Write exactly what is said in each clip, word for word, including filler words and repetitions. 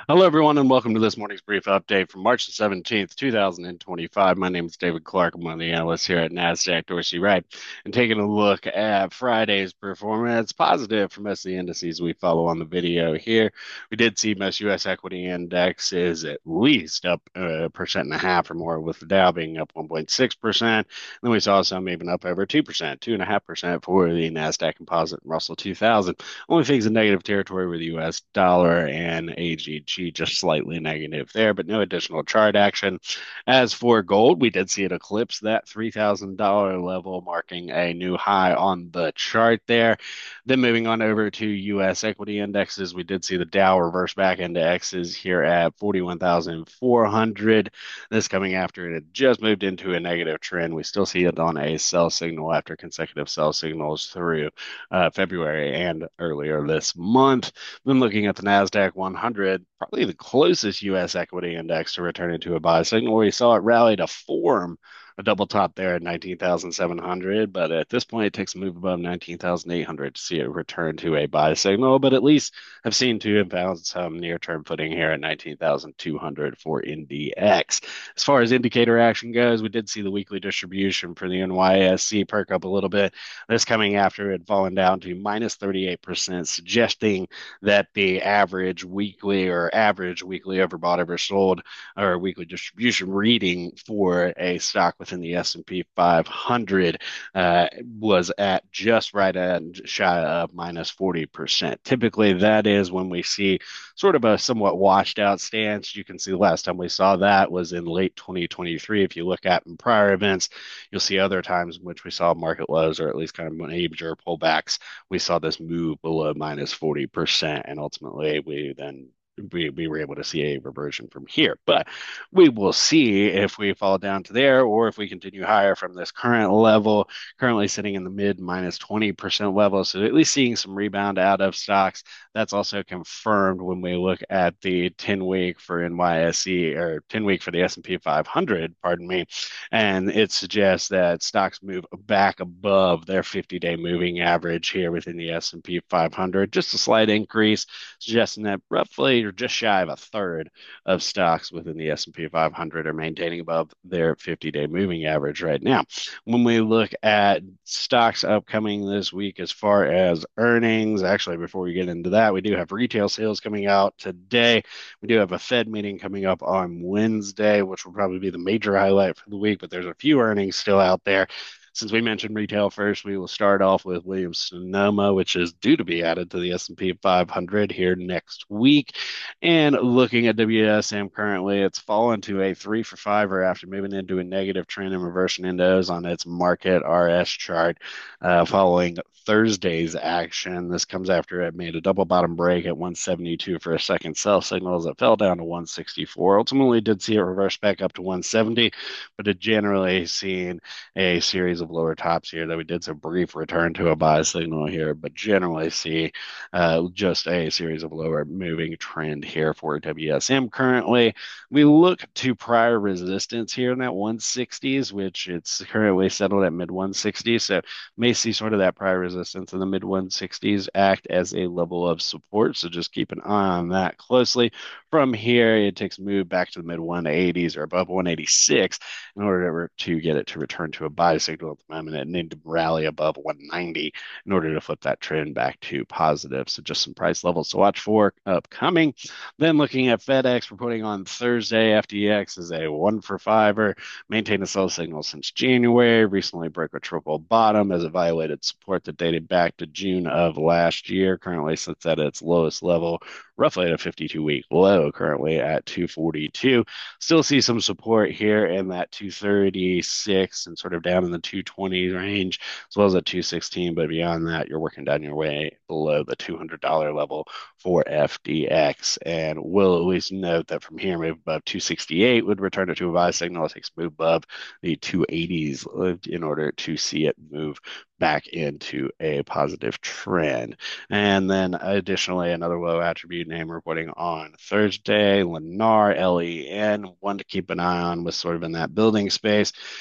Hello, everyone, and welcome to this morning's brief update from March the seventeenth, two thousand twenty-five. My name is David Clark. I'm one of the analysts here at NASDAQ Dorsey Wright. And taking a look at Friday's performance, positive for most of the indices we follow on the video here. We did see most U S equity indexes at least up a percent and a half or more, with the Dow being up one point six percent. Then we saw some even up over two percent, two point five percent for the NASDAQ Composite and Russell two thousand. Only things in negative territory were the U S dollar and A G G, just slightly negative there, but no additional chart action. As for gold, we did see it eclipse that three thousand dollars level, marking a new high on the chart there. Then moving on over to U S equity indexes, we did see the Dow reverse back into X's here at forty-one thousand four hundred. This coming after it had just moved into a negative trend. We still see it on a sell signal after consecutive sell signals through uh, February and earlier this month. Then looking at the NASDAQ one hundred, probably the closest U S equity index to returning to a buy signal. We saw it rally to form a double top there at nineteen thousand seven hundred, but at this point, it takes a move above nineteen thousand eight hundred to see it return to a buy signal. But at least I've seen to have found some near term footing here at nineteen thousand two hundred for N D X. As far as indicator action goes, we did see the weekly distribution for the N Y S E perk up a little bit. This coming after it had fallen down to minus thirty-eight percent, suggesting that the average weekly or average weekly overbought oversold or weekly distribution reading for a stock within the S and P five hundred uh, was at just right at shy of minus forty percent. Typically, that is when we see sort of a somewhat washed out stance. You can see the last time we saw that was in late twenty twenty-three. If you look at in prior events, you'll see other times in which we saw market lows or at least kind of major pullbacks. We saw this move below minus forty percent, and ultimately we then we, we were able to see a reversion from here. But we will see if we fall down to there or if we continue higher from this current level, currently sitting in the mid minus twenty percent level. So at least seeing some rebound out of stocks. That's also confirmed when we look at the ten week for N Y S E or ten week for the S and P five hundred, pardon me. And it suggests that stocks move back above their fifty day moving average here within the S and P five hundred. Just a slight increase, suggesting that roughly or just shy of a third of stocks within the S and P five hundred are maintaining above their fifty day moving average right now. When we look at stocks upcoming this week as far as earnings, actually, before we get into that, we do have retail sales coming out today. We do have a Fed meeting coming up on Wednesday, which will probably be the major highlight for the week, but there's a few earnings still out there. Since we mentioned retail first, we will start off with Williams Sonoma, which is due to be added to the S and P five hundred here next week. And looking at W S M currently, it's fallen to a three for fiver after moving into a negative trend and reversing into those on its market R S chart uh, following Thursday's action. This comes after it made a double bottom break at one seventy-two for a second sell signal as it fell down to one sixty-four. Ultimately, did see it reverse back up to one seventy, but it generally seen a series of lower tops here that we did some brief return to a buy signal here, but generally see uh, just a series of lower moving trend here for W S M currently. We look to prior resistance here in that one sixties, which it's currently settled at mid one sixties. So may see sort of that prior resistance in the mid one sixties act as a level of support. So just keep an eye on that closely. From here, it takes a move back to the mid one eighties or above one eighty-six in order to get it to return to a buy signal at the moment. It needed to rally above one ninety in order to flip that trend back to positive. So just some price levels to watch for upcoming. Then looking at FedEx, reporting on Thursday, F D X is a one for fiver, maintained a sell signal since January, recently broke a triple bottom as it violated support that dated back to June of last year, currently sits at its lowest level, roughly at a fifty-two week low, currently at two forty-two. Still see some support here in that two thirty-six and sort of down in the two twenty range, as well as at two sixteen. But beyond that, you're working down your way below the two hundred dollars level for F D X. And we'll at least note that from here, move above two sixty-eight would return it to a buy signal. It takes a move above the two eighties in order to see it move back into a positive trend. And then additionally, another low attribute name reporting on Thursday, Lennar, L E N, one to keep an eye on was sort of in that building space.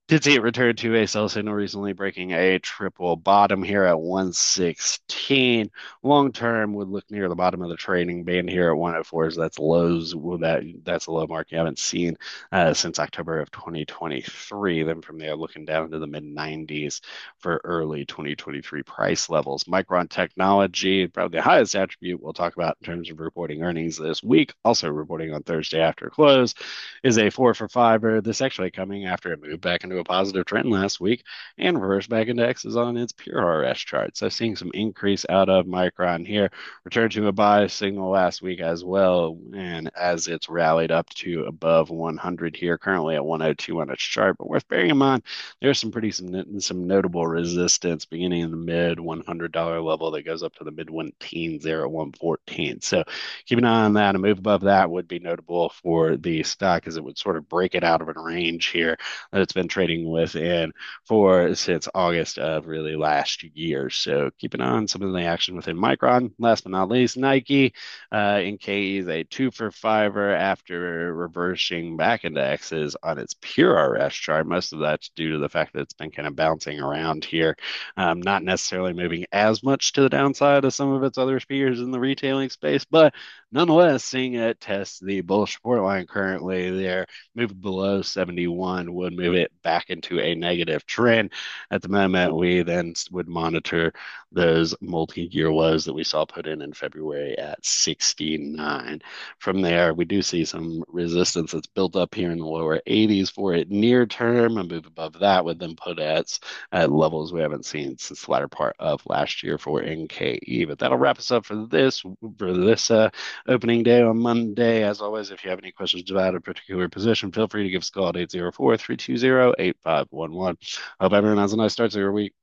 Did see it return to a sell signal recently, breaking a triple bottom here at one sixteen. Long term would look near the bottom of the trading band here at one oh four. So that's lows. Well, that that's a low mark you haven't seen uh, since October of twenty twenty-three. Then from there, looking down to the mid nineties for early twenty twenty-three price levels. Micron Technology, probably the highest attribute we'll talk about in terms of reporting earnings this week. Also reporting on Thursday after close is a four for fiver. This actually coming after it moved back into a positive trend last week and reverse back index is on its pure R S chart. So seeing some increase out of Micron here, returned to a buy signal last week as well. And as it's rallied up to above one hundred here, currently at one oh two on its chart, but worth bearing in mind, there's some pretty some, some notable resistance beginning in the mid one hundred dollar level that goes up to the mid one teens there at one fourteen. So keep an eye on that. A move above that would be notable for the stock as it would sort of break it out of a range here that it's been trading within for since August of really last year. So keep an eye on some of the action within Micron. Last but not least, Nike uh, in K E is a two for fiver after reversing back indexes on its pure R S chart. Most of that's due to the fact that it's been kind of bouncing around here, um, not necessarily moving as much to the downside as some of its other peers in the retailing space, but nonetheless, seeing it test the bullish support line currently there, move below seventy-one would move it back into a negative trend. At the moment, we then would monitor those multi-year lows that we saw put in in February at sixty-nine. From there, we do see some resistance that's built up here in the lower eighties for it near term. A move above that would then put at, at levels we haven't seen since the latter part of last year for N K E. But that'll wrap us up for this for this uh, opening day on Monday. As always, if you have any questions about a particular position, feel free to give us a call at eight zero four, three two zero, eight five one one. Hope everyone has a nice start to your week.